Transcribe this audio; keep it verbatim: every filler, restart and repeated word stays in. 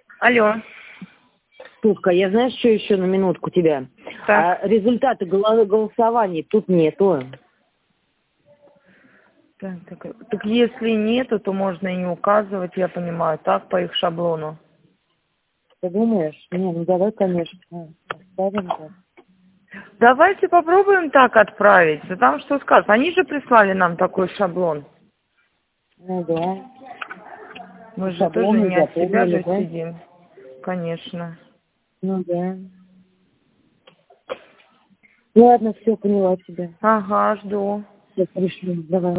Алло. Тутка, я знаешь, что еще на минутку тебя? Так. А результаты голо- голосований тут нету. Так, так, так если нету, то можно и не указывать, я понимаю, так, по их шаблону. Ты думаешь? Не, ну давай, конечно, оставим так. Давайте попробуем так отправить. А там что скажут? Они же прислали нам такой шаблон. Ну да. Мы же тоже Шаблоны не от себя запомнили, же да? сидим. Конечно. Ну да. Ладно, все, поняла тебя. Ага, жду. Все, пришлю. Давай.